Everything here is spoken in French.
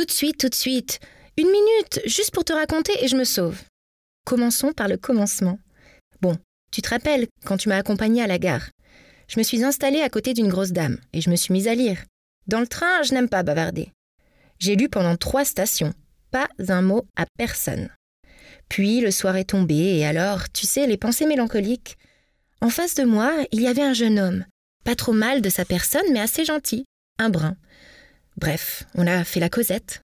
Tout de suite, tout de suite. 1 minute, juste pour te raconter et je me sauve. Commençons par le commencement. Bon, tu te rappelles quand tu m'as accompagnée à la gare. Je me suis installée à côté d'une grosse dame et je me suis mise à lire. Dans le train, je n'aime pas bavarder. J'ai lu pendant 3 stations, pas un mot à personne. Puis le soir est tombé et alors, tu sais, les pensées mélancoliques. En face de moi, il y avait un jeune homme. Pas trop mal de sa personne, mais assez gentil. Un brun. Bref, on a fait la causette.